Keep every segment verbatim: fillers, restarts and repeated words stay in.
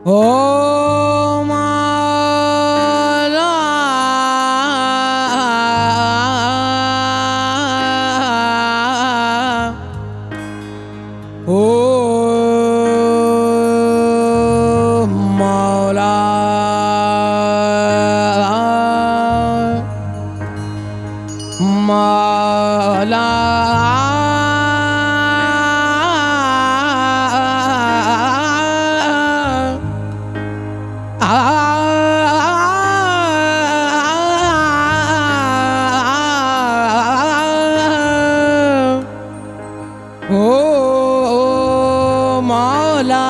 ओ माला ओ मौला मौला ओ मौला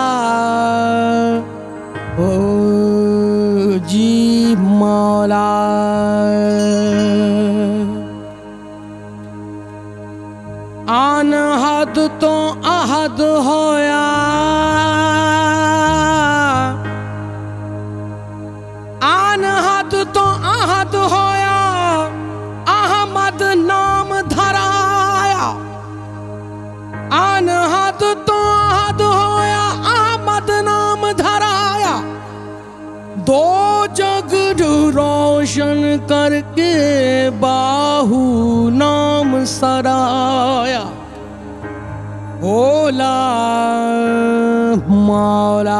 ओ जी मौला आन हद तो अहद होया आन हद तो अहद होया अहमद नाम धराया आन हद तो अहद होया अहमद नाम धराया दो जग रोशन करके बाहू नाम सराया ओला मौला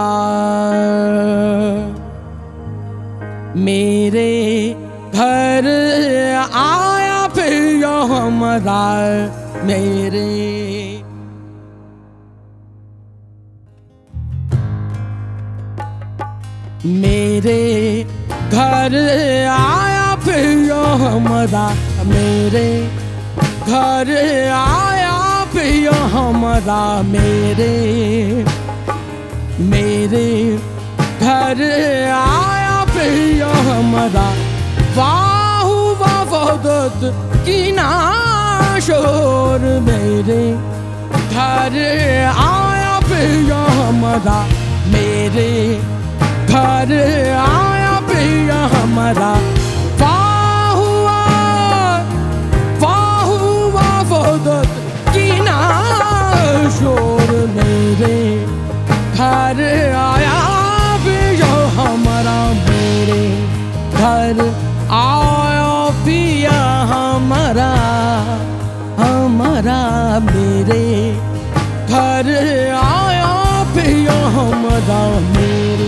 मेरे घर आया फिर हमरा मेरे मेरे घर आया फिर हमरा मेरे घर आया फिर हमरा मेरे मेरे घर आया फिर हमरा वाहू वफदत की नाशोर मेरे घर आया फिर हमरा मेरे घर आया फिर हमारा वाहुआ वाहुआ वफदत की नाशोर मेरे घर आया फिर हमारा मेरे घर आया फिर हमारा हमारा मेरे घर आया फिर हमारा मेरे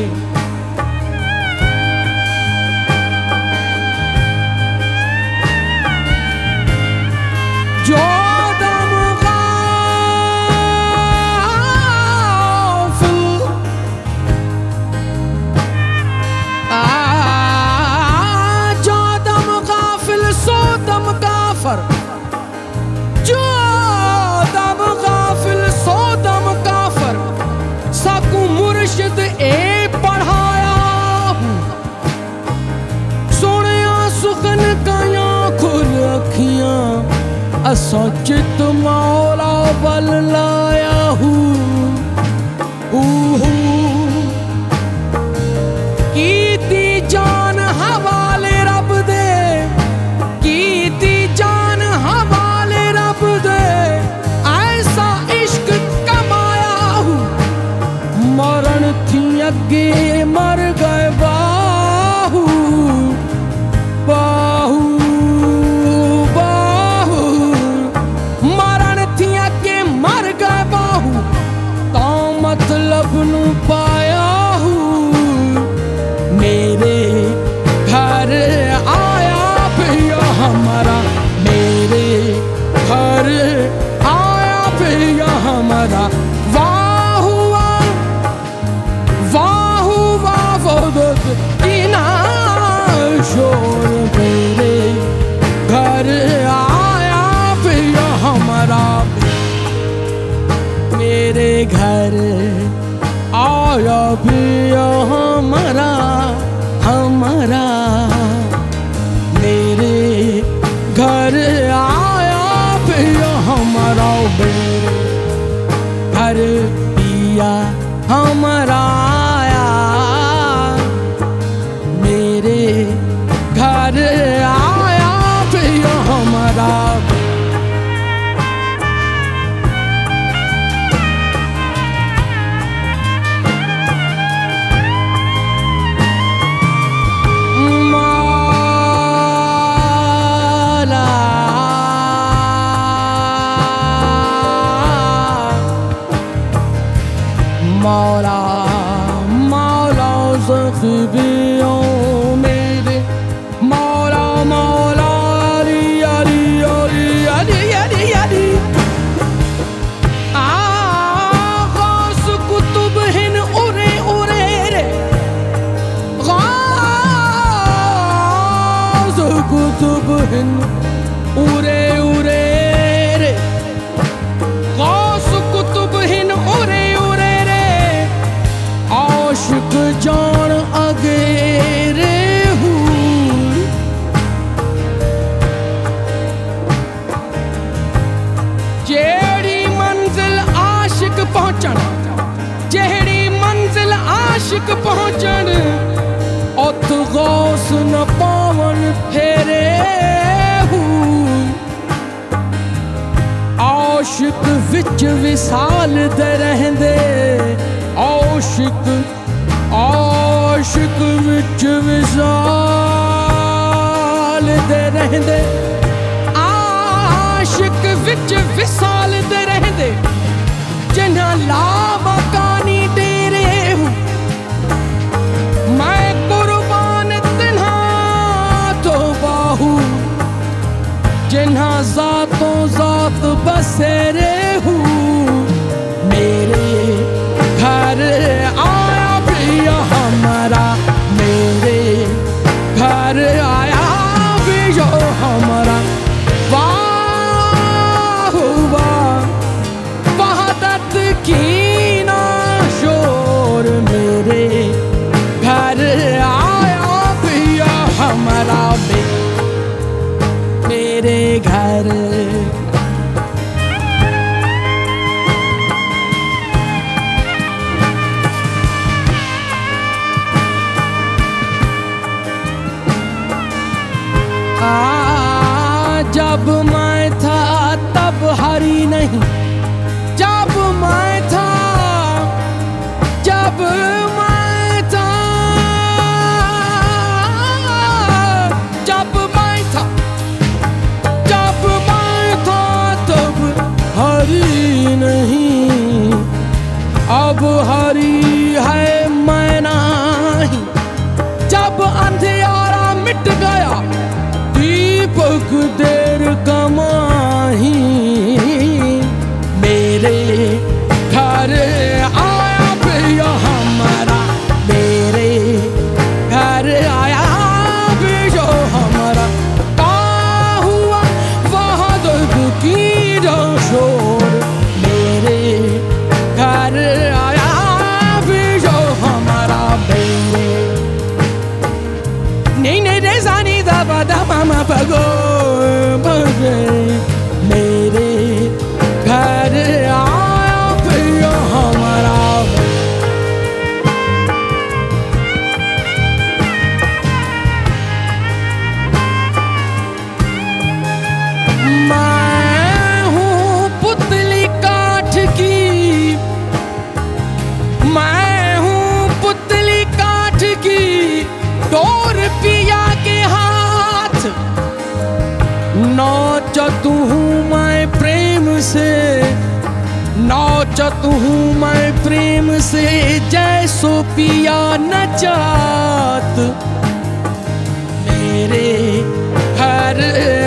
जो दम गाफिल आ जो दम गाफिल सो दम काफर जो दम गाफिल सो दम काफर सकू मुर्शिद ए पढ़ाया सोनिया सुखन काया खुल अखियां असचित मौला बल लाया हूँ कीती जान हवाले रब दे कीती जान हवाले रब दे ऐसा इश्क कमाया हूँ मरण थी अगे मर गए बाहू बाहू मतलब नू पाया हूँ मेरे घर आया फिर हमारा मेरे घर आया फिर हमारा वाहुआ वाहुआ वफदत की नाशोर मेरे घर आया फिर हमारा मेरे घर आया फिर हमारा हमारा मेरे घर आया फिर हमारा मेरे घर पिया हमारा आया मेरे घर आया फिर हमारा मौला मौला ज़ख्बियों मेरे मौला मौला अली अली अली अली अली अली गौस कुतुब हिन उरे उरे रे गौस कुतुब हिन उरे उरे रे गौस कुतुब हिन उरे उरे रे आशिक जान अगेरे जेड़ी मंजिल आशिक पहुंचण जेड़ी मंजिल आशिक पहुंचण उत गौस न पावन फेरे आशिक विच विसाल दे रहंदे आशिक आशिक विच विसाल दे रहंदे आशिक विच विसाल दे रहंदे जिन्हां ला मकानी तेरे हूं मैं कुर्बान तिन्हां तो बाहू जिन्हां ज़ातों ज़ात बसेरे हूं मेरे घर आया प्रिया हमारा मेरे घर आया प्रिया हमारा वाह वाह वहदत की ना शोर मेरे घर आया प्रिया हमारा मेरे घर आ, जब मैं था तब हरी नहीं जब मैं था जब मैं था जब मैं था जब मैं था तब हरी नहीं अब हरी है मैं नहीं जब अंधियारा मिट गया दीपक देर कमाही मेरे घर आया प्रिया हमारा मेरे घर आया प्रिया हमारा का हुआ वहदत की जो शोर मेरे घर आया प्रिया हमारा मेरे नहीं नहीं रे जानी दा बदा मामा पगो मेरे घर आया प्रिया हमारा मैं हूँ पुतली काठ की मैं हूँ पुतली काठ की डोर पिया के हाथ नौचत हूँ मैं प्रेम से नौचत हूँ मैं प्रेम से जैसो पिया नचात मेरे घर